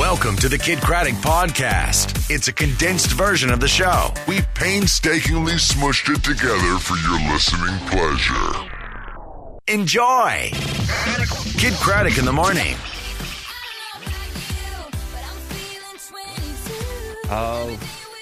Welcome to the Kid Craddock Podcast. It's a condensed version of the show. We painstakingly smushed it together for your listening pleasure. Enjoy. Kid Craddock in the morning. Oh,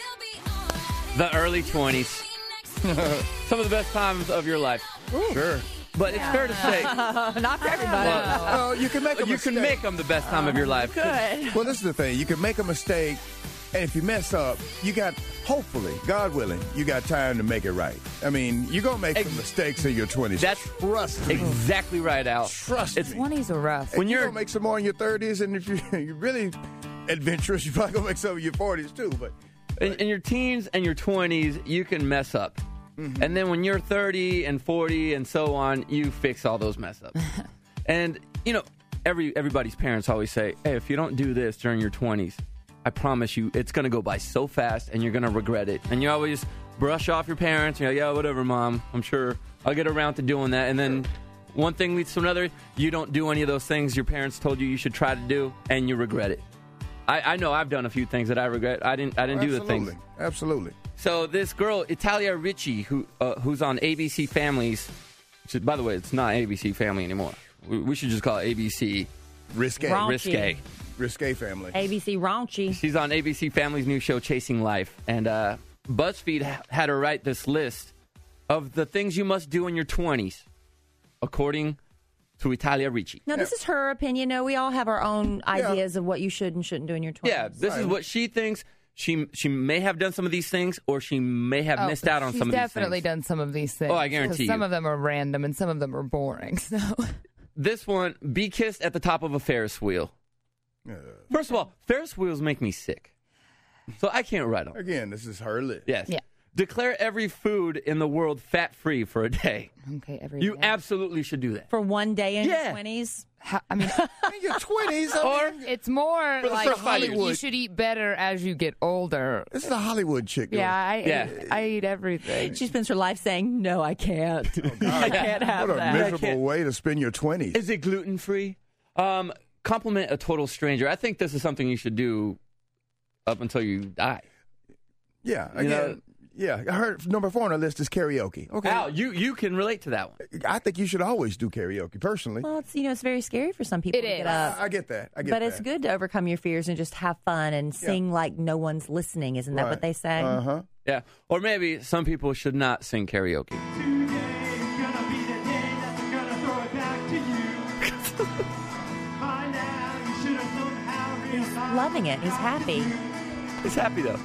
the early 20s. Some of the best times of your life. Ooh. Sure. But it's fair to say. Not for everybody. Well, you can make a mistake. You can make them the best time of your life. Good. Well, this is the thing. You can make a mistake, and if you mess up, you got, hopefully, God willing, you got time to make it right. I mean, you're going to make some mistakes in your 20s. That's Trust me. exactly right, Al. Trust me. 20s are rough. When you're you're going to make some more in your 30s, and if you're really adventurous, you're probably going to make some in your 40s, too. But in your teens and your 20s, you can mess up. Mm-hmm. And then when you're 30 and 40 and so on, you fix all those mess ups. And, you know, everybody's parents always say, hey, if you don't do this during your 20s, I promise you it's going to go by so fast and you're going to regret it. And you always brush off your parents. You're like, yeah, whatever, Mom. I'm sure I'll get around to doing that. And then one thing leads to another. You don't do any of those things your parents told you should try to do, and you regret it. I know I've done a few things that I regret. I didn't do the things. Absolutely. So this girl, Italia Ricci, who's on ABC Families, which, by the way, it's not ABC Family anymore. We should just call it ABC Risque. Risque. Risque family. ABC Raunchy. She's on ABC Family's new show, Chasing Life. And BuzzFeed had her write this list of the things you must do in your 20s, according to Italia Ricci. No, this is her opinion. No, we all have our own ideas of what you should and shouldn't do in your 20s. Yeah, this is what she thinks. She may have done some of these things, or she may have missed out on some of these things. She's definitely done some of these things. Oh, I guarantee you. Some of them are random and some of them are boring. So, this one, be kissed at the top of a Ferris wheel. First of all, Ferris wheels make me sick, so I can't ride them. Again, this is her list. Yes. Yeah. Declare every food in the world fat-free for a day. okay, every You day. absolutely should do that. For one day in Yeah. your 20s? I mean, In your 20s, Or it's more For the like first 5 you years. should eat better as you get older. this is a Hollywood chick. Yeah, I eat Yeah. everything. She spends her life saying, no, I can't. I can't have What a that. miserable way to spend your 20s. is it gluten-free? Compliment a total stranger. I think this is something you should do up until you die. Yeah, You again, know- yeah. I heard number 4 on the list is karaoke. Okay, Al, you can relate to that one. I think you should always do karaoke. Personally, Well, it's very scary for some people It to is. get up. I get that. I get But that. it's good to overcome your fears and just have fun and sing like no one's listening. Isn't that Right. what they say? Uh-huh. Yeah. Or maybe some people should not sing karaoke. He's loving it. He's happy. He's happy, though.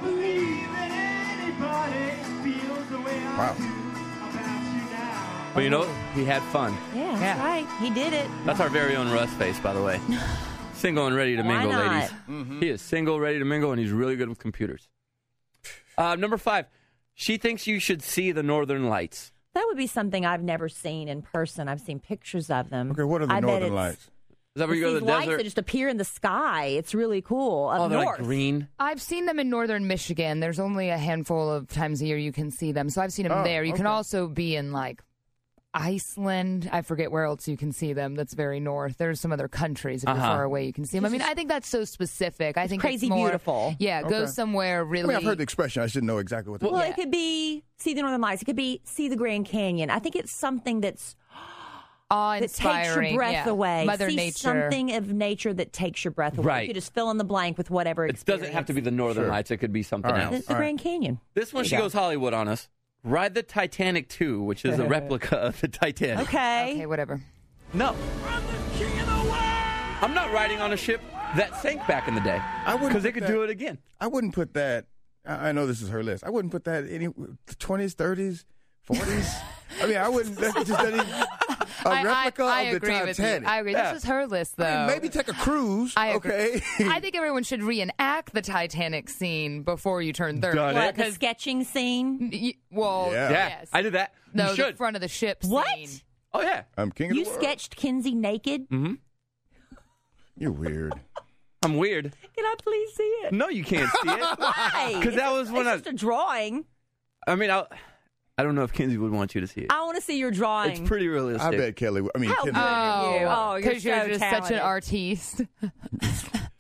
Wow. But you know, he had fun. Yeah, that's right. He did it. That's our very own Russ Face, by the way. Single and ready to Why mingle, not? ladies. He is single, ready to mingle, and he's really good with computers. Number 5, she thinks you should see the Northern Lights. That would be something I've never seen in person. I've seen pictures of them. Okay, what are the I bet Northern it's- Lights? Is that where you It's go to these the lights desert? that just appear in the sky. It's really cool. Up Oh, they're north. like green. I've seen them in northern Michigan. There's only a handful of times a year you can see them. So I've seen them there. You can also be in like Iceland. I forget where else you can see them. That's very north. There's some other countries if you're far away you can see them. I mean, I think that's so specific. I think crazy it's more, beautiful. Yeah, go somewhere really. I mean, I've heard the expression. I just didn't know exactly what. Well, Yeah. it could be see the Northern Lights. It could be see the Grand Canyon. I think it's something that takes awe-inspiring. your breath yeah. away. Mother see Nature. something of nature that takes your breath away. Right. You could just fill in the blank with whatever It doesn't have to be the Northern Lights. It could be something All right. else. It's the Grand Canyon. This one, she goes Hollywood on us. Ride the Titanic 2, which is a replica of the Titanic. Okay, whatever. No. I'm not riding on a ship that sank back in the day. I wouldn't Because they put could that- do it again. I wouldn't put that. I know this is her list. I wouldn't put that any 20s, 30s, 40s. I mean, I wouldn't. That's just any, a replica I of the agree with you. Titanic. I agree. This is her list, though. I mean, maybe take a cruise. I agree. Okay. I think everyone should reenact the Titanic scene before you turn 30. Done it. What, the sketching scene? Well, Yeah. Yeah, yes. I did that. No, you the should. front of the ship What? scene. Oh, yeah. I'm king of You the world. sketched Kinsey naked? Mm-hmm. You're weird. I'm weird. Can I please see it? No, you can't see it. Why? 'Cause that was when it's just a drawing. I mean, I don't know if Kinsey would want you to see it. I want to see your drawing. It's pretty realistic. I bet Kelly. I mean, How Kim. good are you? Oh, you're because you're so just such an talented. artiste.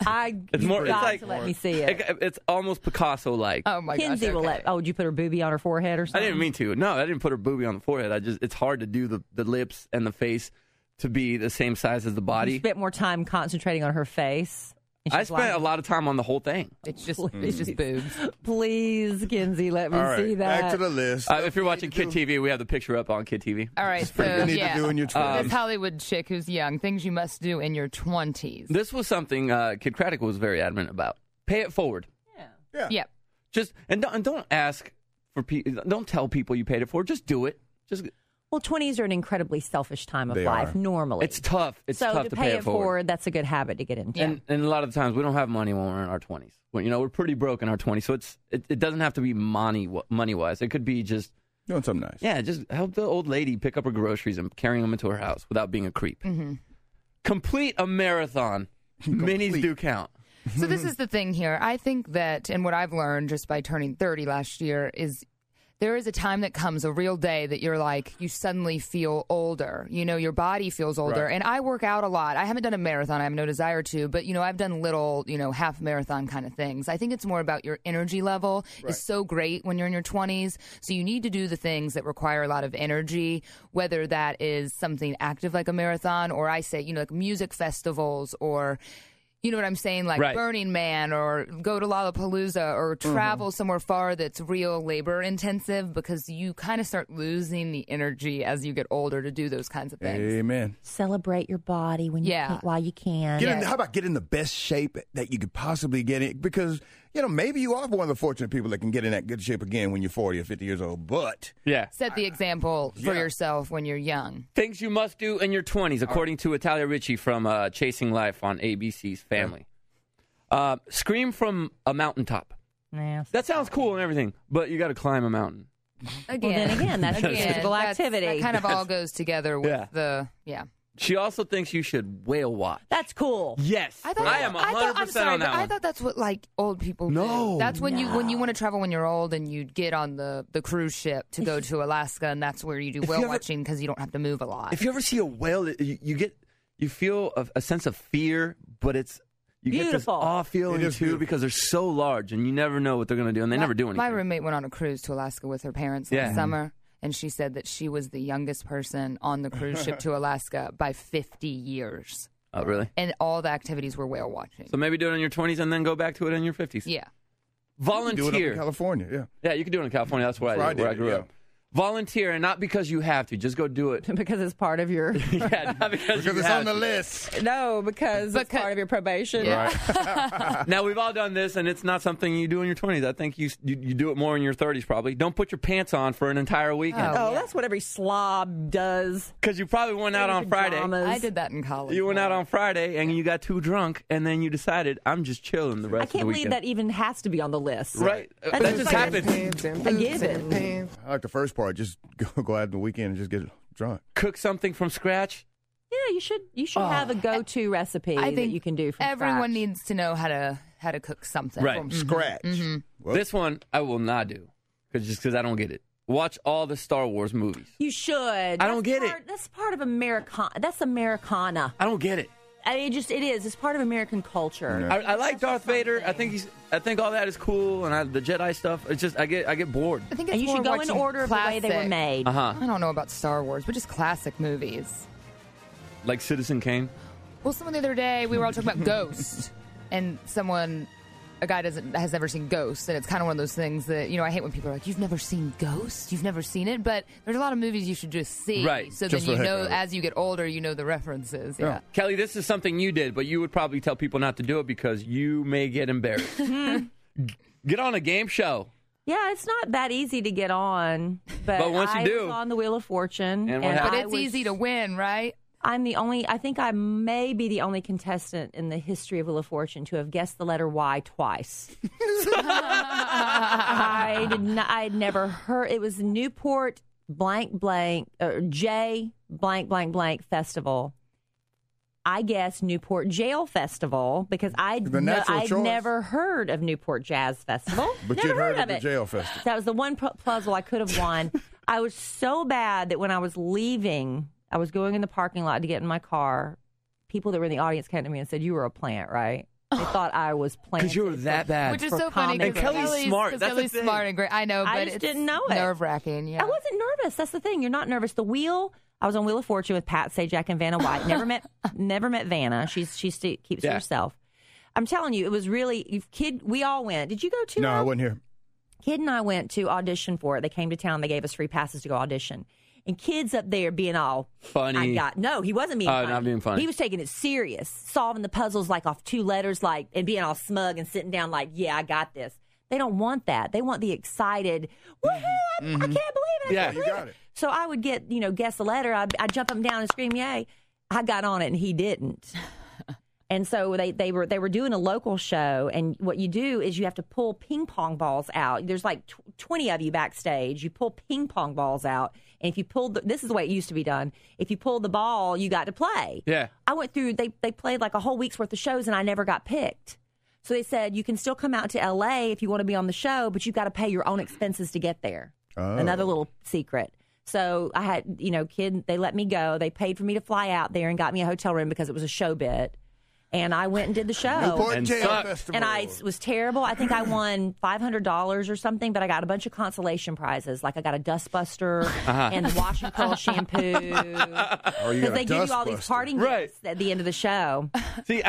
It's more. It's got like to let me see it. It's almost Picasso-like. Oh my Kinsey gosh. will let. Oh, did you put her boobie on her forehead or I something? didn't mean to. No, I didn't put her boobie on the forehead. It's hard to do the lips and the face to be the same size as the You body. spent more time concentrating on her face. and I she's spent lying. a lot of time on the whole thing. It's just boobs. Please, Kinsey, let me All right, see that. back to the list. If you're watching Kid TV, we have the picture up on Kid TV. All right, so you need to do in your 20s. this Hollywood chick who's young, things you must do in your 20s. This was something Kid Craddock was very adamant about. Pay it forward. Yep. Just and don't ask for don't tell people you paid it forward. Just do it. Just Well, 20s are an incredibly selfish time of They life, are. normally. it's tough. It's so tough to pay it forward. that's a good habit to get into. Yeah. And a lot of the times we don't have money when we're in our 20s. Well, we're pretty broke in our 20s, so it doesn't have to be money wise. It could be just Doing something nice. just help the old lady pick up her groceries and carrying them into her house without being a creep. Mm-hmm. Complete a marathon. Minis do count. So this is the thing here. I think that, and what I've learned just by turning 30 last year is there is a time that comes, a real day that you're like, you suddenly feel older. Your body feels older. Right. And I work out a lot. I haven't done a marathon. I have no desire to. But, I've done little, half marathon kind of things. I think it's more about your energy level is so great when you're in your 20s. So you need to do the things that require a lot of energy, whether that is something active like a marathon or I say, like music festivals or... You know what I'm saying? Like Right. Burning Man or go to Lollapalooza or travel somewhere far that's real labor intensive because you kind of start losing the energy as you get older to do those kinds of things. Amen. Celebrate your body when you can, while you can. How about get in the best shape that you could possibly get in? Because, maybe you are one of the fortunate people that can get in that good shape again when you're 40 or 50 years old. But Yeah. Set the example for yourself when you're young. Things you must do in your 20s, according to Italia Ricci from Chasing Life on ABC's Family. Scream from a mountaintop. Yeah. That sounds cool and everything, but you got to climb a mountain. Again, that's physical activity. That kind of all goes together with Yeah. She also thinks you should whale watch. That's cool. Yes. I am 100% on that I one. thought that's what old people do. That's when you want to travel when you're old and you get on the cruise ship to go to Alaska and that's where you do whale watching because you don't have to move a lot. If you ever see a whale, you feel a sense of fear, but you get this Beautiful. awe feeling It is too beautiful. because they're so large and you never know what they're going to do and they never do anything. My roommate went on a cruise to Alaska with her parents last summer. And she said that she was the youngest person on the cruise ship to Alaska by 50 years. Oh, really? And all the activities were whale watching. So maybe do it in your 20s and then go back to it in your 50s. Yeah. Volunteer. do it up in California, yeah. Yeah, you can do it in California. That's where I grew up. Volunteer, and not because you have to. Just go do it. Because it's part of your... Yeah, not because you Because it's have on the to. list. No, because it's part of your probation. Yeah. Now, we've all done this, and it's not something you do in your 20s. I think you do it more in your 30s, probably. Don't put your pants on for an entire weekend. Oh, that's what every slob does. Because you probably went out on Friday. Pajamas. I did that in college. You went out on Friday, and you got too drunk, and then you decided, I'm just chilling the I rest of the can't believe weekend. that even has to be on the list. Right. That's That just like happened. a given. I like the first part. Just go out on the weekend and just get drunk. Cook something from scratch. Yeah, you should have a go-to recipe I that think you can do from everyone scratch. needs to know how to cook something. Right. From Scratch. Well, This one, I will not do. Because I don't get it. Watch all the Star Wars movies. You should. I don't get it. That's part of Americana. That's Americana. I don't get it. I mean, it is. It's part of American culture. Yeah. I like Darth Vader. I think all that is cool, and the Jedi stuff. It's just I get bored. I think it's And you more should go in watching order of the way they were classic- made. Uh-huh. I don't know about Star Wars, but just classic movies. Like Citizen Kane. Well, someone the other day, we were all talking about Ghost, and a guy has never seen Ghost, and it's kind of one of those things that, I hate when people are like, you've never seen Ghost? You've never seen it? But there's a lot of movies you should just see. Right. So Just then for you the heck know, of it. as you get older, you know the references. Yeah. Kelly, this is something you did, but you would probably tell people not to do it because you may get embarrassed. Get on a game show. Yeah, it's not that easy to get on. But once you I do- was on the Wheel of Fortune. And what happened? But I it's was- easy to win, right? I think I may be the only contestant in the history of Wheel of Fortune to have guessed the letter Y twice. I had never heard. It was Newport J Festival. I guessed Newport Jail Festival because I'd The natural choice. never heard of Newport Jazz Festival. But never you'd heard of of the it. jail festival. That was the one puzzle I could have won. I was so bad that when I was leaving, I was going in the parking lot to get in my car. People that were in the audience came to me and said, "You were a plant, right?" They thought I was playing. Because you were that bad. Which is for so funny. comedy. And Kelly's smart. That's the Kelly's thing. smart and great. I know, but I just it's didn't know it. nerve-wracking. Yeah. I wasn't nervous. That's the thing. You're not nervous. The Wheel. I was on Wheel of Fortune with Pat Sajak and Vanna White. Never met Vanna. She keeps to herself. I'm telling you, it was really we all went. Did you go too? No, Al? I wasn't here. Kid and I went to audition for it. They came to town. They gave us free passes to go audition. And Kid's up there being all funny. No, he wasn't being funny. Not being funny. He was taking it serious, solving the puzzles like off 2 letters, like, and being all smug and sitting down like, yeah, I got this. They don't want that. They want the excited, woohoo, I can't believe it. I can't believe got it. So I would get, guess a letter. I'd jump up and down and scream, yay. I got on it and he didn't. And so they were doing a local show, and what you do is you have to pull ping pong balls out. There's like 20 of you backstage. You pull ping pong balls out, and if you pulled, this is the way it used to be done. If you pulled the ball, you got to play. Yeah. I went through. They played like a whole week's worth of shows, and I never got picked. So they said you can still come out to L.A. if you want to be on the show, but you've got to pay your own expenses to get there. Oh. Another little secret. So I had, Kid. They let me go. They paid for me to fly out there and got me a hotel room because it was a show bit. And I went and did the show. Newport And Jazz sucked. Festival. And I was terrible. I think I won $500 or something, but I got a bunch of consolation prizes. Like I got a Dustbuster and the Wash and Curl shampoo. Because they give you all these parting gifts at the end of the show. See,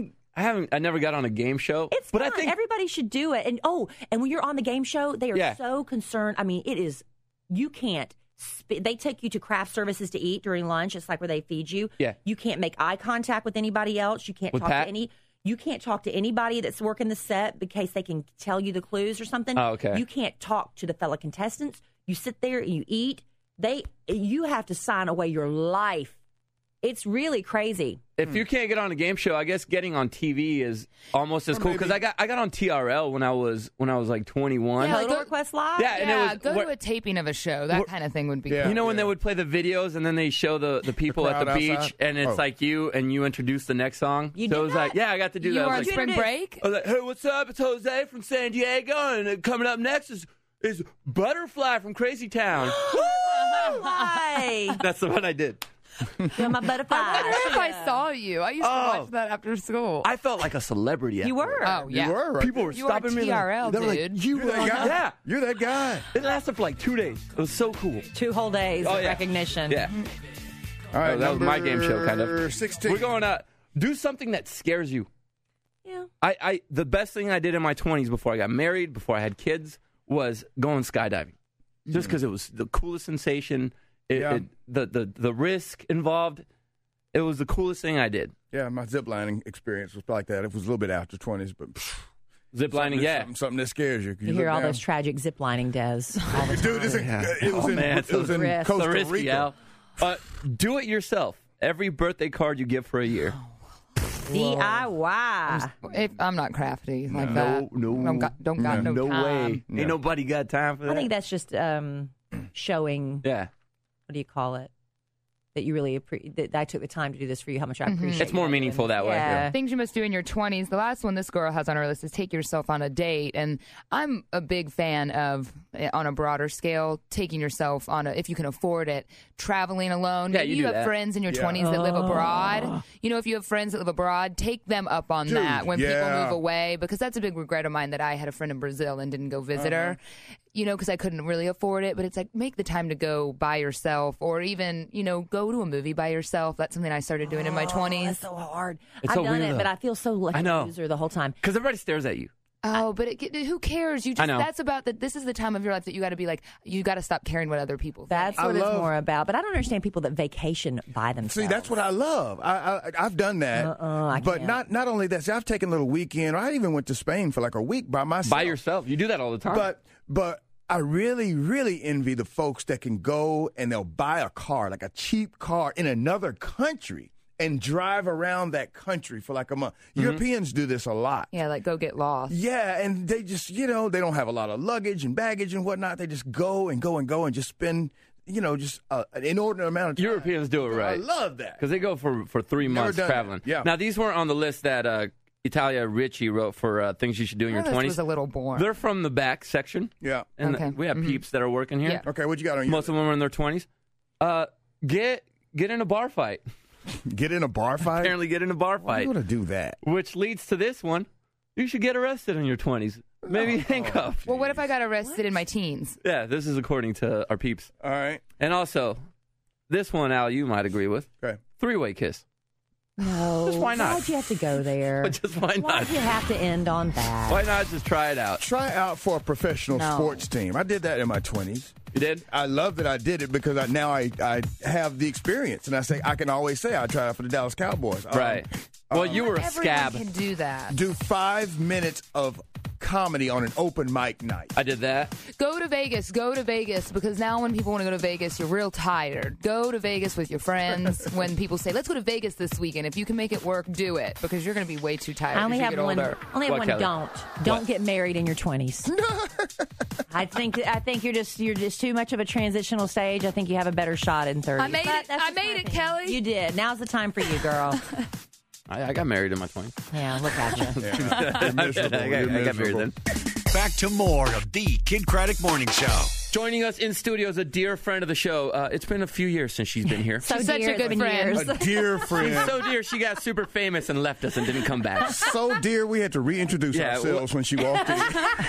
I never got on a game show. It's but fun. I think Everybody should do it. And when you're on the game show, they are so concerned. I mean, you can't. They take you to craft services to eat during lunch. It's like where they feed you. Yeah. You can't make eye contact with anybody else. You can't You can't talk to anybody that's working the set in case they can tell you the clues or something. Oh, okay. You can't talk to the fellow contestants. You sit there and you eat. You have to sign away your life. It's really crazy. If you can't get on a game show, I guess getting on TV is almost as cool because I got on TRL when I was like 21. Yeah, Total Request Live? Yeah, and it was go to a taping of a show. That kind of thing would be cool. You know when they would play the videos and then they show the people at the crowd beach outside? and it's like you and you introduce the next song. You so did it was like, that? I got to do You that. were I on was like, spring break? I was like, hey, what's up? It's Jose from San Diego, and coming up next is Butterfly from Crazy Town. Why? That's the one I did. You're my butterfly. I wonder if I saw you. I used to watch that after school. I felt like a celebrity. You were. Oh, yeah. You were, right? People were You were stopping me. TRL, They were like, dude. you You're were that on guy. Yeah. You're that guy. It lasted for like 2 days. It was so cool. 2 whole days of recognition. Yeah. All right, that was my game show, kind of. 16. We're going to do something that scares you. Yeah. The best thing I did in my 20s before I got married, before I had kids, was going skydiving. Just because it was the coolest sensation. The risk involved. It was the coolest thing I did. Yeah, my ziplining experience was like that. It was a little bit after 20s, but Ziplining, something that scares you. You hear all those tragic ziplining devs all the time. Dude, it was in risk. Costa risky, Rica. Al. Do it yourself. Every birthday card you give for a year. DIY. I'm not crafty like that. No. Don't got no time. way. Ain't nobody got time for that. I think that's just showing, Yeah. what do you call it? That you really that I took the time to do this for you, how much I appreciate It's more you meaningful doing. that way. Yeah. Things you must do in your 20s. The last one this girl has on her list is take yourself on a date. And I'm a big fan of, on a broader scale, taking yourself on if you can afford it, traveling alone. Yeah, Maybe you you do have that. friends in your 20s that live abroad. If you have friends that live abroad, take them up on Dude, that when people yeah. move away. Because that's a big regret of mine that I had a friend in Brazil and didn't go visit her. Because I couldn't really afford it. But it's like, make the time to go by yourself or even, go to a movie by yourself. That's something I started doing in my 20s. That's so hard. It's I've so done weird, it, though. but I feel so like I know. a loser the whole time. Because everybody stares at you. Oh, but who cares? You just I know. that's about that. This is the time of your life that you got to be like, you got to stop caring what other people think. That's what it's more about. But I don't understand people that vacation by themselves. See, that's what I love. I've done that. I but can't. not only that, see, I've taken a little weekend. Or I even went to Spain for like a week by myself. By yourself. You do that all the time. But I really, really envy the folks that can go and they'll buy a car, like a cheap car in another country and drive around that country for like a month. Europeans do this a lot. Yeah, like go get lost. Yeah, and they just, they don't have a lot of luggage and baggage and whatnot. They just go and go and go and just spend, just an inordinate amount of time. Europeans do it right. I love that. Because they go for 3 months done traveling. that. Yeah. Now, these weren't on the list that Italia Ritchie wrote for things you should do in your This 20s. was a little boring. They're from the back section. Yeah. And Okay. we have peeps that are working here. Yeah. Okay, what you got on you? Most of them are in their 20s. Get in a bar fight. Get in a bar fight? Apparently get in a bar Why fight. would I do that? Which leads to this one. You should get arrested in your 20s. Maybe handcuffed. Well, what if I got arrested in my teens? Yeah, this is according to our peeps. All right. And also, this one, Al, you might agree with. Okay. 3-way kiss. No. Just why not? Why'd you have to go there? Just why not? Why'd you have to end on that? Why not just try it out? Try out for a professional No. sports team. I did that in my 20s. You did? I love that I did it because now I have the experience, and I can always say I tried out for the Dallas Cowboys. Right. Well, you were a Everyone scab. can do that. Do 5 minutes of comedy on an open mic night. I did that. Go to Vegas, because now when people want to go to Vegas, you're real tired. Go to Vegas with your friends. When people say, let's go to Vegas this weekend, if you can make it work, do it, because you're going to be way too tired I only as you have get one. older. Only have What, one. Kelly? Don't get married in your 20s. I think you're just too much of a transitional stage. I think you have a better shot in 30. I made it. I made it, Kelly. You did. Now's the time for you, girl. I got married in my 20s. Yeah, look at you. You're miserable. I You're got married miserable. then. Back to more of the Kid Craddock Morning Show. Joining us in studio is a dear friend of the show. It's been a few years since she's been here. So She's such dear, a it's good been friend. years. A dear friend. So dear, she got super famous and left us and didn't come back. So dear, we had to reintroduce Yeah, ourselves when she walked in.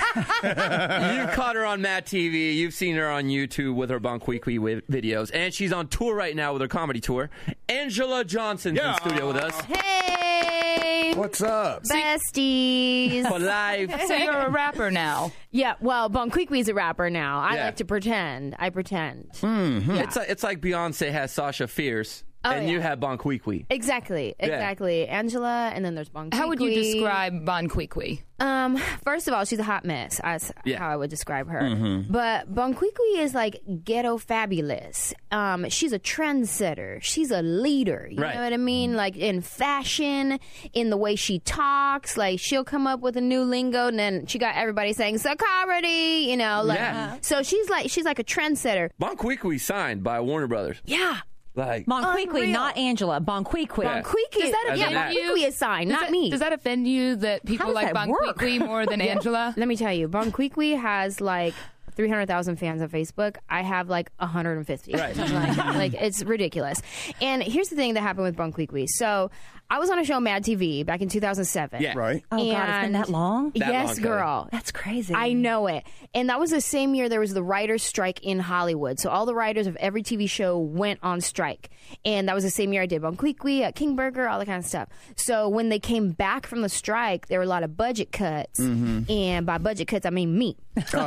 You caught her on Mad TV. You've seen her on YouTube with her Bonquiqui videos. And she's on tour right now with her comedy tour. Angela Johnson's in studio with us Hey, What's up? besties. for live. So you're a rapper now. Yeah, well, Bonquiqui's a rapper now. I Yeah. like to pretend. I pretend. It's like Beyonce has Sasha Fierce, and you yeah. have Bonquiqui. Exactly. Angela, and then there's Bonquiqui. How would you describe Bonquiqui? First of all, she's a hot mess. That's Yeah. how I would describe her. But Bonquiqui is like ghetto fabulous. She's a trendsetter. She's a leader. You Right. know what I mean? Like in fashion, in the way she talks. Like she'll come up with a new lingo, and then she got everybody saying security. You know, like Yeah. so she's like a trendsetter. Bonquiqui signed by Warner Brothers. Yeah. Like, Bonquiqui, Unreal. not Angela. Bonquiqui. Yeah. Bonquiqui. Does that As in that. Bonquiqui is signed, not me. Does that offend you that people does like that work? Bonquiqui more than Angela? Let me tell you, Bonquiqui has like 300,000 fans on Facebook. I have like 150. Right. like it's ridiculous. And here's the thing that happened with Bonquiqui. So I was on a show, Mad TV, back in 2007. yeah. Right? Oh, God, it's been And- that long? That yes, long, Kelly. girl. That's crazy. I know it. And that was the same year there was the writer's strike in Hollywood. So all the writers of every TV show went on strike. And that was the same year I did Bonquiqui, King Burger, all that kind of stuff. So when they came back from the strike, there were a lot of budget cuts. And by budget cuts, I mean me.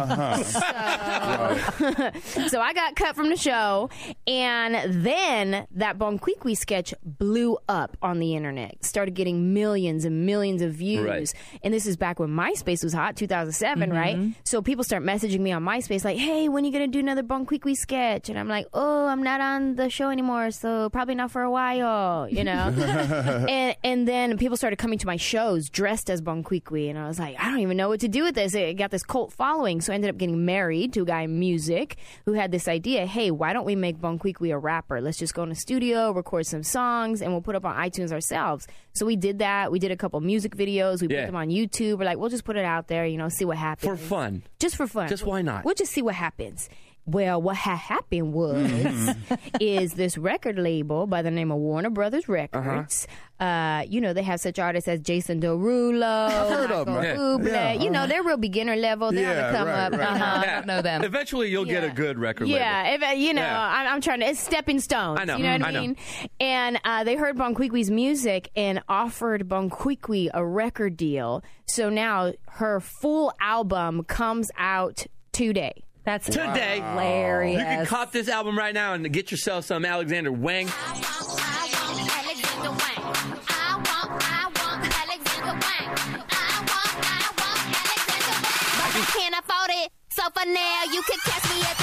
So I got cut from the show, and then that Bonquiqui sketch blew up on the internet. Started getting millions and millions of views. Right. And this is back when MySpace was hot, 2007, right? So people start messaging me on MySpace like, hey, when are you going to do another Bonquiqui sketch? And I'm like, oh, I'm not on the show anymore, so probably not for a while, you know? and then people started coming to my shows dressed as Bonquiqui, and I was like, I don't even know what to do with this. It got this cult following, so I ended up getting married to a guy in music who had this idea, hey, why don't we make Bonquiqui a rapper? Let's just go in the studio, record some songs, and we'll put up on iTunes ourselves. So we did that. We did a couple music videos. We put Yeah. them on YouTube. We're like, we'll just put it out there, you know, see what happens. For fun. Just for fun. Just why not? We'll just see what happens. Well, what happened was is this record label by the name of Warner Brothers Records. You know, they have such artists as Jason Derulo, I've heard of them. Michael Bublé. Yeah. You know, they're real beginner level. They're on Yeah, the come right, up. right. I don't know them. Eventually, you'll get a good record label. Yeah, if, you know, Yeah. I'm trying to. It's stepping stones. I know, You know what I I know. mean? And they heard Bonquiqui's music and offered Bonquiqui a record deal. So now her full album comes out today. That's Today, hilarious. you can cop this album right now and get yourself some Alexander Wang. Can't afford it, so for now you can catch me at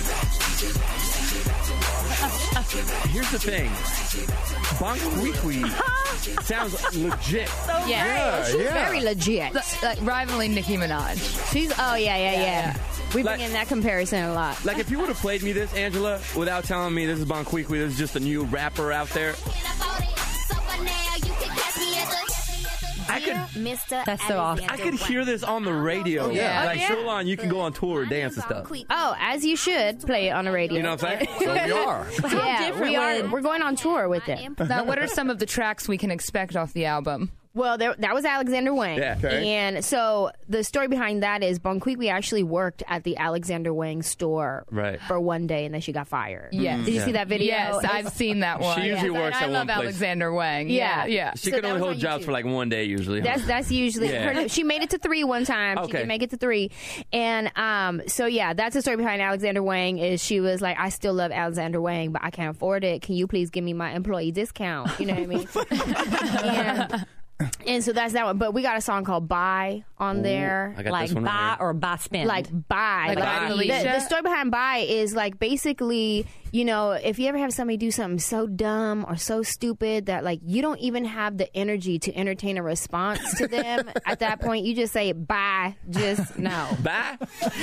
the. Here's the thing. Bonquiqui sounds legit. Yeah, she's yeah. very legit. Like rivaling Nicki Minaj. She's yeah. We bring Like- in that comparison a lot. Like, if you would have played me this, Angela, without telling me this is Bonquiqui, this is just a new rapper out there, Can't afford it, so for now you can catch me at the. Mr. That's so awesome. I could hear this on the radio. Yeah. Like, Shoreline, you can go on tour, dance and stuff. Oh, as you should play it on the radio. You know what I'm saying? So we are. Yeah, different we are. when- We're going on tour with it. Now, what are some of the tracks we can expect off the album? Well, that was Alexander Wang. Yeah. Okay. And so the story behind that is Bonquiqui actually worked at the Alexander Wang store Right. for one day, and then she got fired. Yes. Did you see that video? Yes, I've seen that one. She usually works I at love one place. Alexander Wang. Yeah. Yeah. She So can that only was hold on jobs YouTube. for like one day usually. That's usually Yeah. she made it to 3 one time. She Okay. did make it to 3, and so yeah, that's the story behind Alexander Wang. Is she was like, I still love Alexander Wang, but I can't afford it. Can you please give me my employee discount? You know what I mean? and so that's that one. But we got a song called "Bye" on there. I got Like this one buy right here. or buy spend. Like bye. Like bye, Felicia? The story behind bye is like basically, you know, if you ever have somebody do something so dumb or so stupid that like you don't even have the energy to entertain a response to them, at that point you just say bye. Just no. Bye.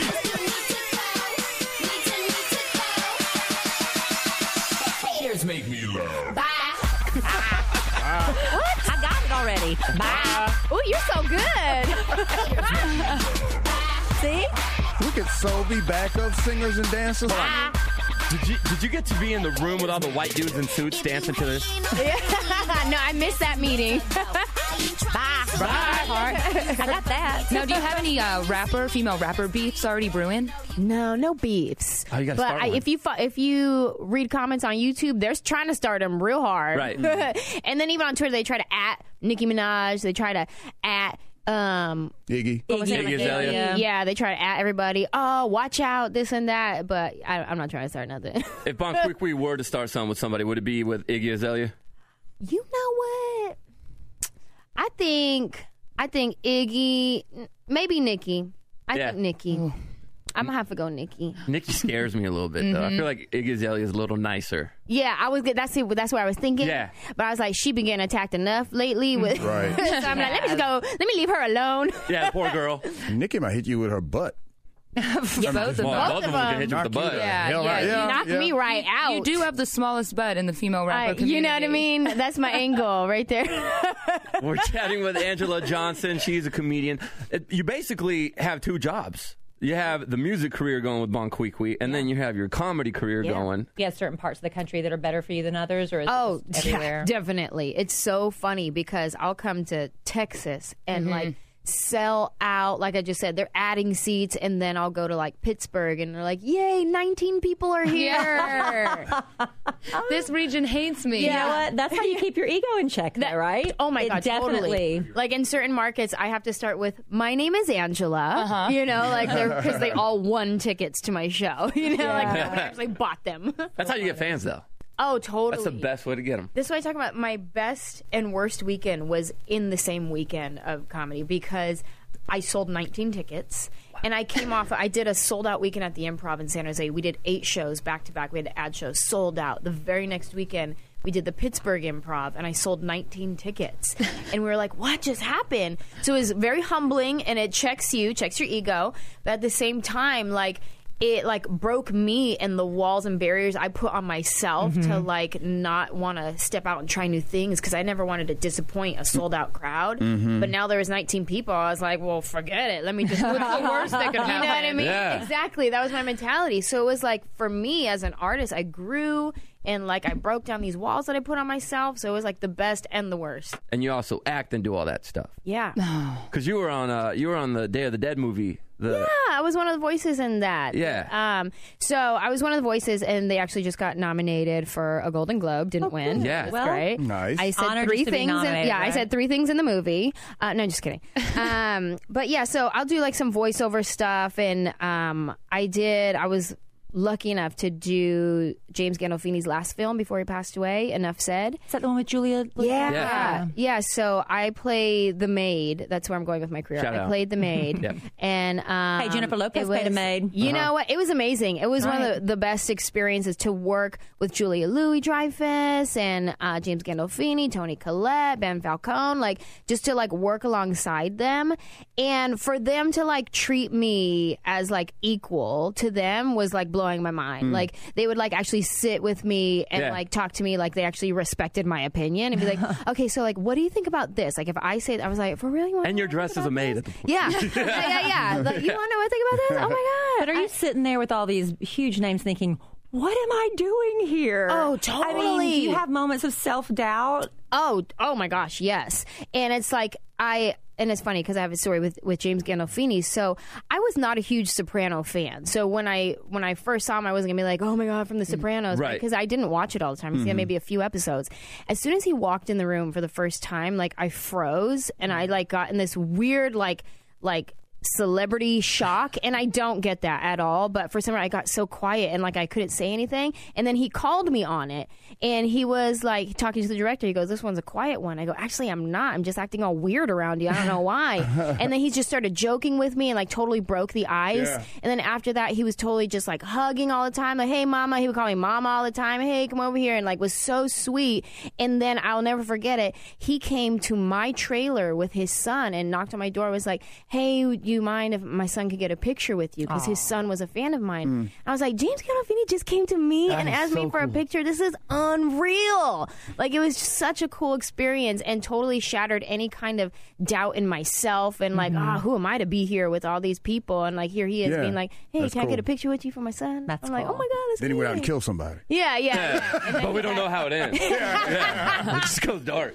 Haters make me laugh. what? I got it already. Bye. Oh, you're so good. See? Look at Sobe, backup singers and dancers. Did you get to be in the room with all the white dudes in suits dancing to this? No, I missed that meeting. Bye. I got that. Now, do you have any female rapper beefs already brewing? No beefs. Oh, you gotta but start one. if you read comments on YouTube, they're trying to start them real hard. Right. And then even on Twitter, they try to Nicki Minaj. They try to Iggy. Iggy Azalea. Yeah, they try to everybody. Oh, watch out, this and that. But I'm not trying to start nothing. If Bonquiqui were to start something with somebody, would it be with Iggy Azalea? You know what? I think Iggy, maybe Nicki. I think Nicki. I'm gonna have to go Nicki. Nicki scares me a little bit though. I feel like Iggy Azalea is a little nicer. Yeah, I was. That's what I was thinking. Yeah. But I was like, she been getting attacked enough lately. With Right. so I'm like, let me leave her alone. Yeah, poor girl. Nikki might hit you with her butt. Both of Well, them. both of them can hit you with the Knock you butt. the Yeah, hell yeah, right. you Knocked me right out. You do have the smallest butt in the female rapper community. You know what I mean? That's my angle right there. We're chatting with Angela Johnson. She's a comedian. You basically have 2 jobs. You have the music career going with Bonquiqui, and then you have your comedy career going. You have certain parts of the country that are better for you than others, or is Oh, it just everywhere? definitely. It's so funny because I'll come to Texas and like sell out. Like I just said, they're adding seats, and then I'll go to like Pittsburgh, and they're like, "Yay, 19 people are here." This region hates me. You know what? That's how you keep your ego in check, there, right? Oh my It God, definitely. totally. Like in certain markets, I have to start with, "My name is Angela." You know, like because they all won tickets to my show. You know, like nobody actually bought them. That's how you get fans, though. Oh, totally. That's the best way to get them. This is what I talk about. My best and worst weekend was in the same weekend of comedy because I sold 19 tickets. And I came off, I did a sold out weekend at the Improv in San Jose. We did 8 shows back to back. We had ad shows sold out. The very next weekend, we did the Pittsburgh Improv, and I sold 19 tickets. And we were like, what just happened? So it was very humbling, and it checks your ego. But at the same time, like, it like broke me and the walls and barriers I put on myself to like not want to step out and try new things because I never wanted to disappoint a sold out crowd. But now there was 19 people. I was like, well, forget it. Let me just what's the worst that could happen? You know what I mean? Yeah. Exactly. That was my mentality. So it was like for me as an artist, I grew and like I broke down these walls that I put on myself. So it was like the best and the worst. And you also act and do all that stuff. Yeah. Because you were on the Day of the Dead movie. Yeah, I was one of the voices in that. Yeah. So I was one of the voices, and they actually just got nominated for a Golden Globe. Didn't win. Yeah. That's Well, great. Nice. I said Honored 3 just to be things. nominated, I right? said 3 things in the movie. No, just kidding. But yeah, so I'll do like some voiceover stuff, and I was lucky enough to do James Gandolfini's last film before he passed away, Enough Said. Is that the one with Julia? Yeah. So I play the maid. That's where I'm going with my career. Shout I out. played the maid. Yep. And Hey, Jennifer Lopez it was- played a maid. You know what? It was amazing. It was one of the best experiences to work with Julia Louis-Dreyfus and James Gandolfini, Toni Collette, Ben Falcone, like just to like work alongside them, and for them to like treat me as like equal to them was like blowing my mind. Like they would like actually sit with me and like talk to me like they actually respected my opinion and be like, okay, so like, what do you think about this? Like if I say, I was like, for real? And your dress is a maid at the point. Yeah. yeah. Like, you want to know what I think about this? Oh my God. But are you sitting there with all these huge names thinking, what am I doing here? Oh, totally. I mean, do you have moments of self-doubt? Oh my gosh, yes. And it's like, and it's funny because I have a story with James Gandolfini. So I was not a huge Soprano fan. So when I first saw him, I wasn't gonna be like, oh my God, from The Sopranos, right? Because I didn't watch it all the time. I see maybe a few episodes. As soon as he walked in the room for the first time, like I froze and I like got in this weird like celebrity shock, and I don't get that at all, but for some reason I got so quiet and like I couldn't say anything, and then he called me on it and he was like talking to the director. He goes, this one's a quiet one. I go, actually I'm not, I'm just acting all weird around you, I don't know why. And then he just started joking with me and like totally broke the ice. And then after that he was totally just like hugging all the time, like, hey mama. He would call me mama all the time, hey come over here, and like was so sweet. And then I'll never forget it, he came to my trailer with his son and knocked on my door, was like, hey, you mind if my son could get a picture with you, because his son was a fan of mine. I was like, James Gandolfini just came to me and asked me for a picture. This is unreal. Like it was just such a cool experience and totally shattered any kind of doubt in myself and like, who am I to be here with all these people, and like here he is being like, hey, can I get a picture with you for my son? I'm like, oh my God, that's Then he went out and great. killed somebody. Yeah. But we don't know how it ends. It just goes dark.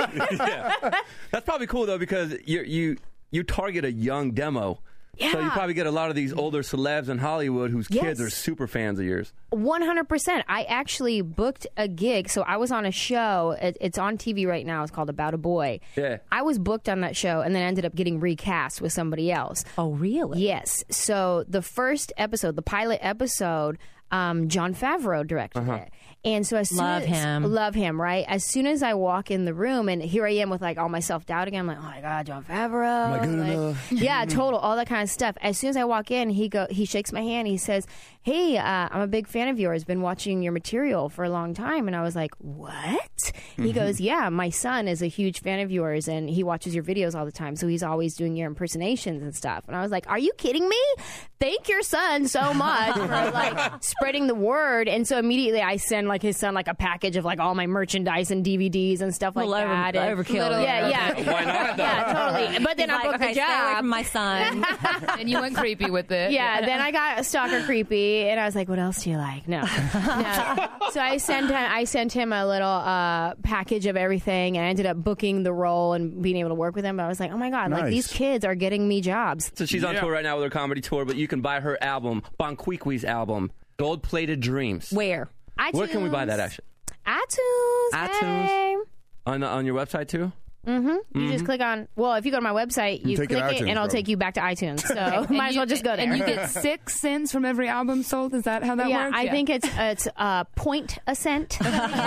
That's probably cool though, because you target a young demo. Yeah. So you probably get a lot of these older celebs in Hollywood whose kids are super fans of yours. 100%. I actually booked a gig. So I was on a show. It's on TV right now. It's called About a Boy. Yeah. I was booked on that show and then ended up getting recast with somebody else. Oh, really? Yes. So the first episode, the pilot episode, Jon Favreau directed it. And so as soon Love him, right? As soon as I walk in the room, and here I am with like all my self-doubt again, I'm like, oh my God, Jon Favreau. Am I good enough? Yeah, total, all that kind of stuff. As soon as I walk in, he shakes my hand, he says, hey, I'm a big fan of yours, been watching your material for a long time. And I was like, what? He goes, yeah, my son is a huge fan of yours and he watches your videos all the time, so he's always doing your impersonations and stuff. And I was like, are you kidding me? Thank your son so much for like spreading the word. And so immediately I send like his son like a package of like all my merchandise and DVDs and stuff like that. Overkill. Yeah. Why not though? Yeah, totally. But then He's I booked okay, the stay away job. from my son. And you went creepy with it. Yeah, then I got stalker creepy, and I was like, "What else do you like?" No. So I sent him a little package of everything, and I ended up booking the role and being able to work with him. But I was like, "Oh my God, like Nice. these kids are getting me jobs." So she's on tour right now with her comedy tour, but you can buy her album, Bonquiqui's album, Gold Plated Dreams. Where? iTunes. Where can we buy that actually? iTunes. Hey. On your website too? You just click on. Well, if you go to my website, you take click it it, iTunes, and it'll probably. take you back to iTunes. So might as well just go there. And you get 6 cents from every album sold. Is that how that yeah, works? I think it's point a cent.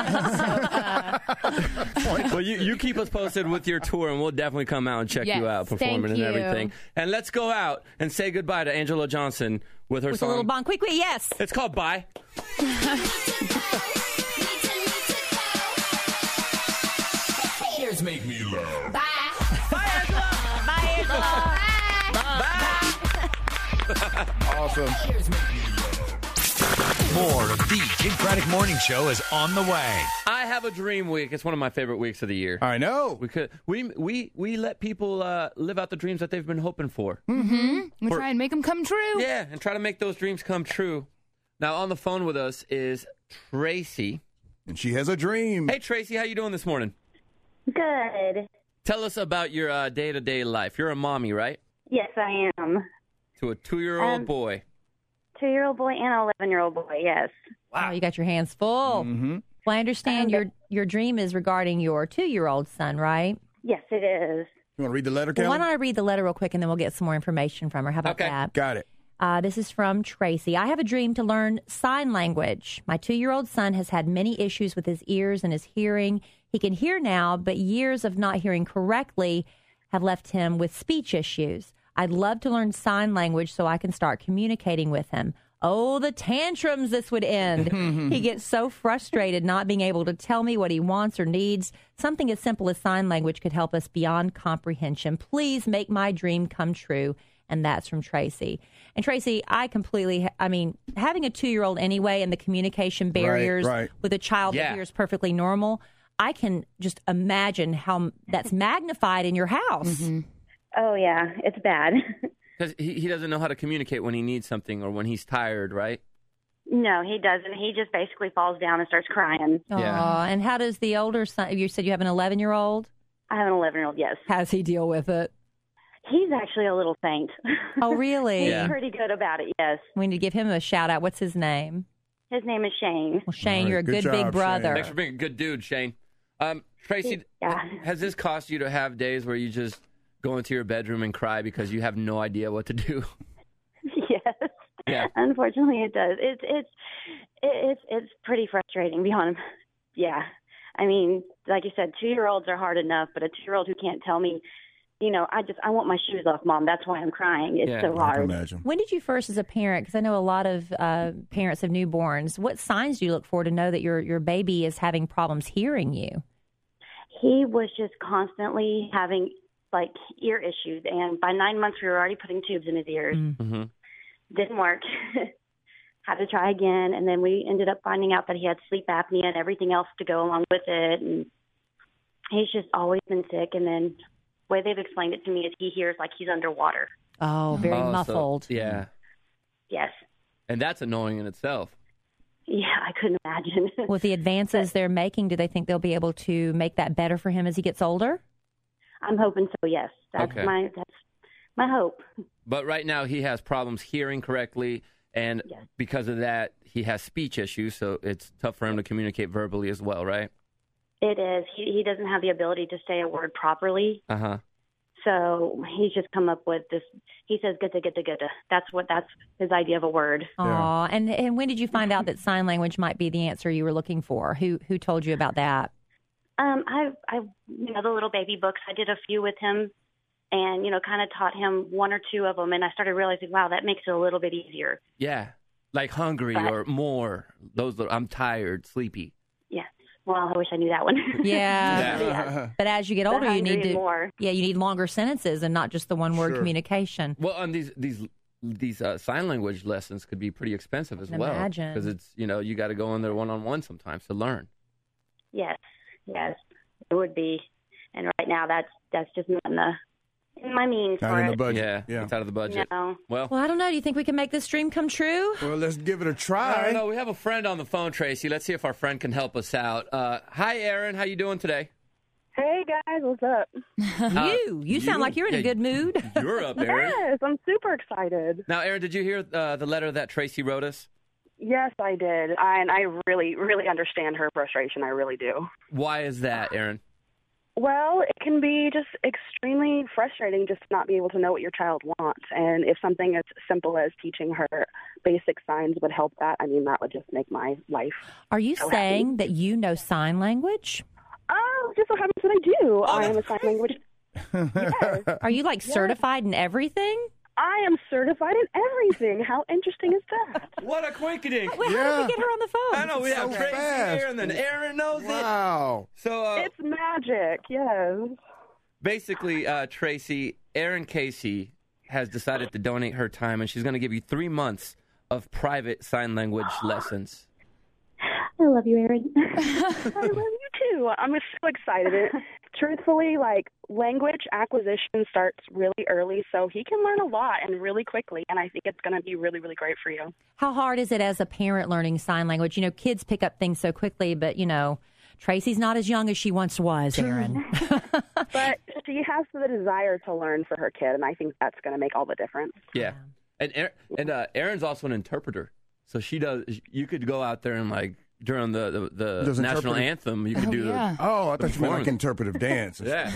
Well, you keep us posted with your tour, and we'll definitely come out and check Yes, you out performing thank and you. everything. And let's go out and say goodbye to Angela Johnson with her With a song. little Bon Quick, yes. It's called Bye. Haters make me laugh. Awesome. More of the Jake Braddock Morning Show is on the way. I have a dream week. It's one of my favorite weeks of the year. I know. We let people live out the dreams that they've been hoping for. we try and make them come true. Yeah, and try to make those dreams come true. Now on the phone with us is Tracy. And she has a dream. Hey Tracy, how you doing this morning? Good. Tell us about your day-to-day life. You're a mommy, right? Yes, I am. To a 2-year-old boy. 2-year-old boy and an 11-year-old boy, yes. Wow, you got your hands full. Mm-hmm. Well, I understand your dream is regarding your 2-year-old son, right? Yes, it is. You want to read the letter, Well, Kelly? why don't I read the letter real quick and then we'll get some more information from her. How about Okay. that? Got it. This is from Tracy. I have a dream to learn sign language. My 2-year-old son has had many issues with his ears and his hearing. He can hear now, but years of not hearing correctly have left him with speech issues. I'd love to learn sign language so I can start communicating with him. Oh, the tantrums this would end. He gets so frustrated not being able to tell me what he wants or needs. Something as simple as sign language could help us beyond comprehension. Please make my dream come true. and that's from Tracy. And Tracy, having a 2-year-old anyway and the communication barriers with a child that hears perfectly normal, I can just imagine how that's magnified in your house. Mm-hmm. Oh, yeah, it's bad. Because he doesn't know how to communicate when he needs something or when he's tired, right? No, he doesn't. He just basically falls down and starts crying. Yeah. And how does the older son, you said you have an 11-year-old? I have an 11-year-old, yes. How does he deal with it? He's actually a little saint. Oh, really? He's pretty good about it, yes. We need to give him a shout-out. What's his name? His name is Shane. Well, Shane, you're a good good job, big brother. Shane. Thanks for being a good dude, Shane. Tracy, has this cost you to have days where you just go into your bedroom and cry because you have no idea what to do? Yes. Yeah. Unfortunately, it does. It's pretty frustrating. Beyond, yeah. I mean, like you said, 2-year-olds are hard enough, but a 2-year-old who can't tell me, I want my shoes off, Mom. That's why I'm crying. It's so I hard. can imagine. When did you first, as a parent, because I know a lot of parents of newborns, what signs do you look for to know that your baby is having problems hearing you? He was just constantly having, ear issues. And by 9 months, we were already putting tubes in his ears. Mm-hmm. Didn't work. Had to try again. And then we ended up finding out that he had sleep apnea and everything else to go along with it. And he's just always been sick. And then the way they've explained it to me is he hears like he's underwater. Oh, very muffled. Yeah. Yes. And that's annoying in itself. Yeah, I couldn't imagine. With the advances they're making, do they think they'll be able to make that better for him as he gets older? I'm hoping so, yes. That's my hope. But right now he has problems hearing correctly, and because of that, he has speech issues, so it's tough for him to communicate verbally as well, right? It is. He doesn't have the ability to say a word properly. Uh-huh. So he's just come up with this. He says, "Gutta, gutta, gutta." That's his idea of a word. Aw, and when did you find out that sign language might be the answer you were looking for? Who told you about that? I've the little baby books. I did a few with him, and kind of taught him 1 or 2 of them, and I started realizing, wow, that makes it a little bit easier. Yeah, like hungry or more. I'm tired, sleepy. Yeah. Well, I wish I knew that one. Yeah. But as you get older, you need more. Yeah, you need longer sentences and not just the one-word communication. Well, and these sign language lessons could be pretty expensive as well. Imagine. Because it's you got to go in there one-on-one sometimes to learn. Yes, it would be. And right now, that's just not in my means Not for in it. the budget. Yeah, it's out of the budget. No. Well, I don't know. Do you think we can make this dream come true? Well, let's give it a I try. don't know. We have a friend on the phone, Tracy. Let's see if our friend can help us out. Hi, Aaron. How you doing today? Hey, guys. What's up? You sound like you're in a good mood. You're up, Aaron. Yes, I'm super excited. Now, Aaron, did you hear the letter that Tracy wrote us? Yes, I did. And I really, really understand her frustration. I really do. Why is that, Aaron? Well, it can be just extremely frustrating just to not be able to know what your child wants. And if something as simple as teaching her basic signs would help that, I mean, that would just make my life Are you so saying happy. that you know sign language? Oh, just so happens that I do. I am a sign language. Yes. Are you certified in everything? I am certified in everything. How interesting is that? What a coinkydink. Well, how did we get her on the phone? I know, we have Tracy here, and then Aaron knows Wow. it. So, It's magic, yes. basically, Tracy, Aaron Casey has decided to donate her time, and she's going to give you 3 months of private sign language lessons. I love you, Aaron. I love you too. I'm so excited. Truthfully, language acquisition starts really early, so he can learn a lot and really quickly, and I think it's going to be really, really great for you. How hard is it as a parent learning sign language? Kids pick up things so quickly, but, Tracy's not as young as she once was, Aaron. But she has the desire to learn for her kid, and I think that's going to make all the difference. Yeah. And Aaron's also an interpreter. So she does. You could go out there and during the Does national interpret- anthem, you could do yeah. Oh, I thought you meant like interpretive dance. Yeah.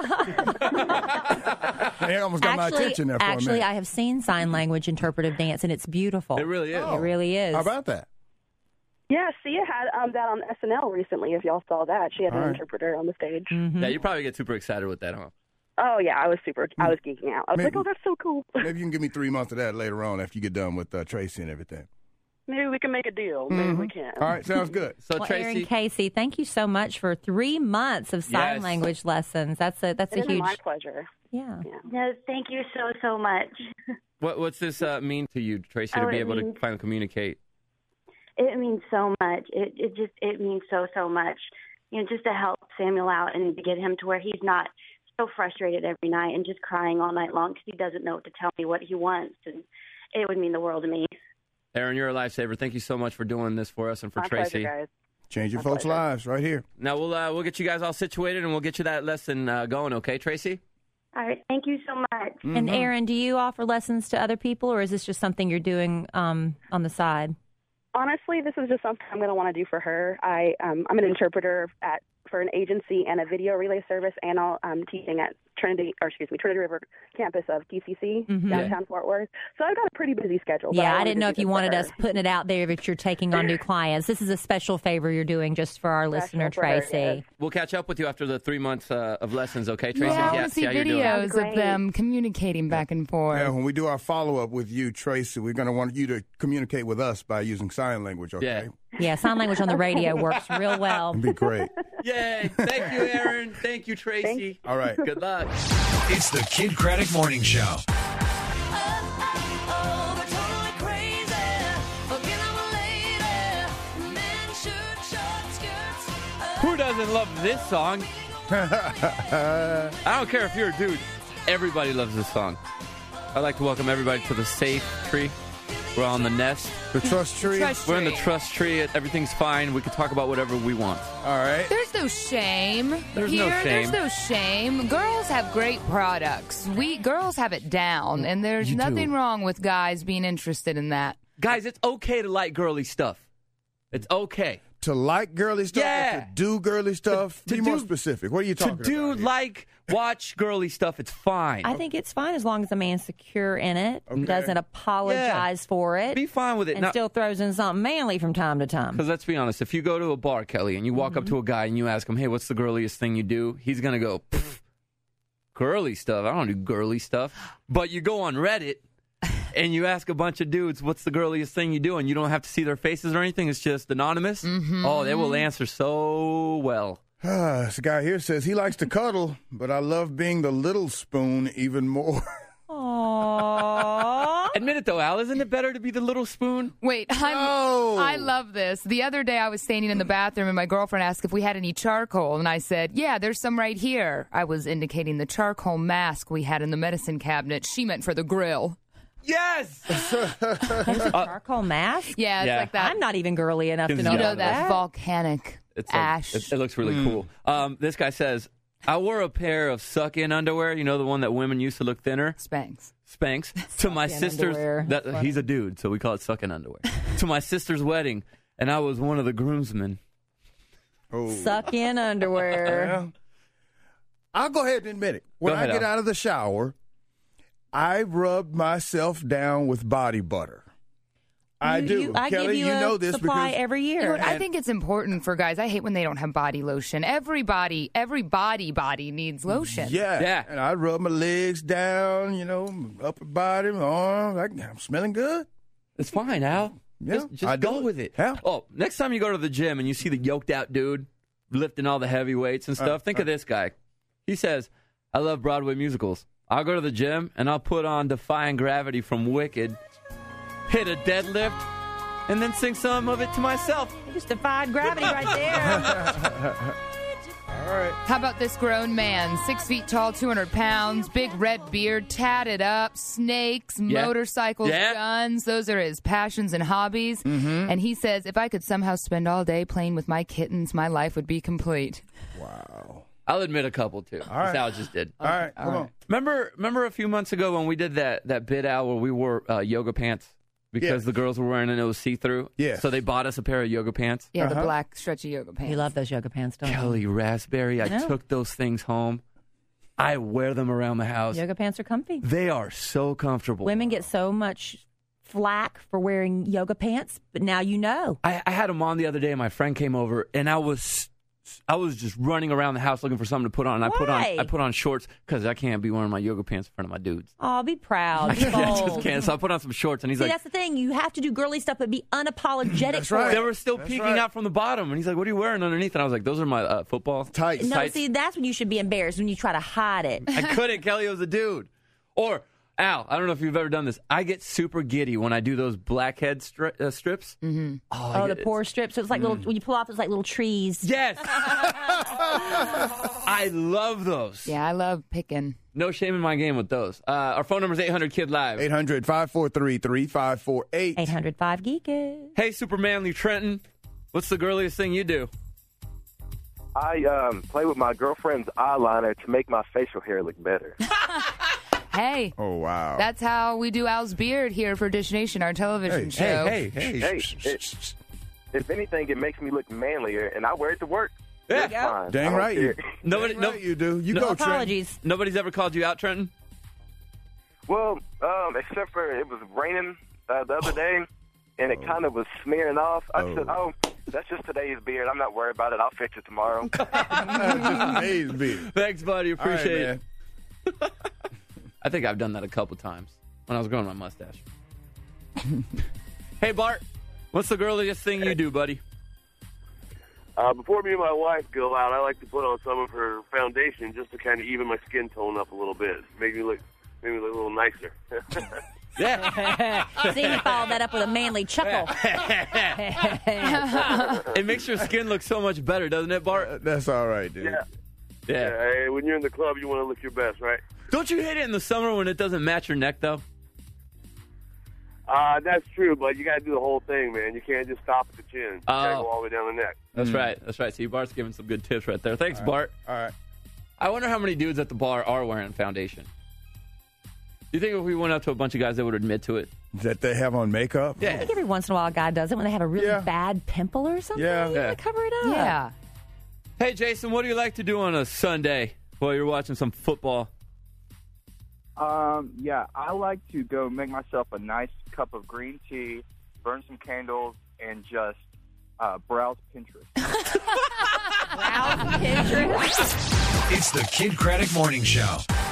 They almost got my attention there for a minute. Actually, I have seen sign language interpretive dance, and it's beautiful. It really is. It really is. How about that? Yeah, Sia had that on SNL recently, if y'all saw that. She had an interpreter on the stage. Mm-hmm. Yeah, you probably get super excited with that, huh? Oh, yeah, I was geeking out. I was like, oh, that's so cool. Maybe you can give me 3 months of that later on after you get done with Tracy and everything. Maybe we can make a deal. Maybe we can. All right, sounds good. So Well, Tracy, Aaron Casey, thank you so much for 3 months of sign Yes. language lessons. That's a It is huge. my pleasure. Yeah. No, thank you so much. What's this mean to you, Tracy, to be able to finally communicate? It means so much. It means so much. Just to help Samuel out and to get him to where he's not so frustrated every night and just crying all night long because he doesn't know what to tell me what he wants, and it would mean the world to me. Aaron, you're a lifesaver. Thank you so much for doing this for us and for My Tracy. pleasure, guys. Changing folks' lives right here. Now we'll get you guys all situated and we'll get you that lesson going. Okay, Tracy? All right. Thank you so much. And Aaron, do you offer lessons to other people, or is this just something you're doing on the side? Honestly, this is just something I'm going to want to do for her. I'm an interpreter for an agency and a video relay service, and I'm teaching at Trinity River campus of TCC, downtown Fort Worth. So I've got a pretty busy schedule. Yeah, I didn't know if you wanted us putting it out there that you're taking on new clients. This is a special favor you're doing just for our listener, Tracy. Her, yes. We'll catch up with you after the 3 months of lessons, okay, Tracy? Yeah, I want to see how you're doing. videos of them communicating back and forth. Yeah, when we do our follow-up with you, Tracy, we're going to want you to communicate with us by using sign language, okay? Yeah, sign language on the radio works real well. It'd be great. Yay. Thank you, Aaron. Thank you, Tracy. All right. Good luck. It's the Kid Craddock Morning Show. Who doesn't love this song? I don't care if you're a dude. Everybody loves this song. I'd like to welcome everybody to the safe tree. We're on the nest. The trust tree. We're in the trust tree. Everything's fine. We can talk about whatever we want. All right. There's no shame. There's here. no shame. There's no shame. Girls have great products. Girls have it down, and there's nothing wrong with guys being interested in that. Guys, it's okay to like girly stuff. It's okay. To like girly stuff, or to do girly stuff? Be more specific. What are you talking about? Watch girly stuff, it's fine. I think it's fine as long as the man's secure in it, doesn't apologize for it. Be fine with it. And still throws in something manly from time to time. Because let's be honest, if you go to a bar, Kelly, and you walk up to a guy and you ask him, hey, what's the girliest thing you do? He's going to go, girly stuff? I don't do girly stuff. But you go on Reddit and you ask a bunch of dudes, what's the girliest thing you do? And you don't have to see their faces or anything. It's just anonymous. Oh, they will answer so well. This guy here says he likes to cuddle, but I love being the little spoon even more. Aww. Admit it, though, Al. Isn't it better to be the little spoon? Wait, I love this. The other day I was standing in the bathroom and my girlfriend asked if we had any charcoal. And I said, yeah, there's some right here. I was indicating the charcoal mask we had in the medicine cabinet. She meant for the grill. Yes! There's a charcoal mask? Yeah, it's like that. I'm not even girly enough to know You know that volcanic ash. It looks really cool. This guy says, I wore a pair of suck-in underwear, you know, the one that women used to look thinner? Spanx. To my sister's... he's a dude, so we call it suck-in underwear. To my sister's wedding, and I was one of the groomsmen. Suck-in underwear. Well, I'll go ahead and admit it. When I get out of the shower, I rubbed myself down with body butter. I do. I Kelly, give you a know this supply because every year. You know what, I think it's important for guys. I hate when they don't have body lotion. Every body needs lotion. Yeah. And I rub my legs down, you know, my upper body, my arms. I'm smelling good. It's fine, Al. Yeah, just go with it. Yeah. Oh, next time you go to the gym and you see the yoked out dude lifting all the heavy weights and stuff, think of this guy. He says, I love Broadway musicals. I'll go to the gym and I'll put on Defying Gravity from Wicked, hit a deadlift, and then sing some of it to myself. You just defied gravity right there. All right. How about this grown man, 6 feet tall, 200 pounds, big red beard, tatted up, snakes, motorcycles, guns. Those are his passions and hobbies. And he says, if I could somehow spend all day playing with my kittens, my life would be complete. Wow. I'll admit a couple, too. All right. Al just did. All right, come on. Remember a few months ago when we did that bit, Al, where we wore yoga pants because the girls were wearing and it was see-through? Yeah. So they bought us a pair of yoga pants? Yeah, the black stretchy yoga pants. You love those yoga pants, don't you? Kelly Raspberry, I took those things home. I wear them around the house. Yoga pants are comfy. They are so comfortable. Women get so much flack for wearing yoga pants, but now you know. I had them on the other day and my friend came over and I was I was just running around the house looking for something to put on. And Why? I put on shorts because I can't be wearing my yoga pants in front of my dudes. Oh, be proud. I Be bold. just can't. So I put on some shorts, and he's See, like, that's the thing. You have to do girly stuff, but be unapologetic That's for right. they it. were still peeking out from the bottom, and he's like, "What are you wearing underneath?" And I was like, "Those are my football Tights. No, tights." see, that's when you should be embarrassed, when you try to hide it. I couldn't. Kelly was a dude. Or Al, I don't know if you've ever done this. I get super giddy when I do those blackhead strips. Mm-hmm. Oh, the pore strips. So it's like little, when you pull off, it's like little trees. Yes. I love those. Yeah, I love picking. No shame in my game with those. Our phone number is 800-KID-LIVE. 800-543-3548. 800-5-GEEKED. Hey, Super Manly Trenton. What's the girliest thing you do? I play with my girlfriend's eyeliner to make my facial hair look better. Hey. Oh, wow. That's how we do Al's beard here for Dish Nation, our television show. Hey. If anything, it makes me look manlier, and I wear it to work. Yeah. It's fine. Dang I don't right care. you. You do. You go, Trent. Apologies. Nobody's ever called you out, Trenton? Well, except for it was raining the other day, and it kind of was smearing off. I said, that's just today's beard. I'm not worried about it. I'll fix it tomorrow. Today's beard. Thanks, buddy. Appreciate All right, it. I think I've done that a couple times when I was growing my mustache. Hey, Bart, what's the girliest thing you do, buddy? Before me and my wife go out, I like to put on some of her foundation just to kind of even my skin tone up a little bit, make me look a little nicer. Yeah. See, he followed that up with a manly chuckle. It makes your skin look so much better, doesn't it, Bart? That's all right, dude. Yeah. Yeah. Hey, when you're in the club, you want to look your best, right? Don't you hate it in the summer when it doesn't match your neck, though? That's true, but you got to do the whole thing, man. You can't just stop at the chin. You got to go all the way down the neck. That's right. That's right. See, Bart's giving some good tips right there. Thanks, Bart. All right. I wonder how many dudes at the bar are wearing foundation. Do you think if we went up to a bunch of guys, they would admit to it? That they have on makeup? I think every once in a while a guy does it when they have a really bad pimple or something. Yeah. You gotta cover it up. Yeah. Hey, Jason, what do you like to do on a Sunday while you're watching some football? Yeah, I like to go make myself a nice cup of green tea, burn some candles, and just browse Pinterest. It's the Kid Craddock Morning Show.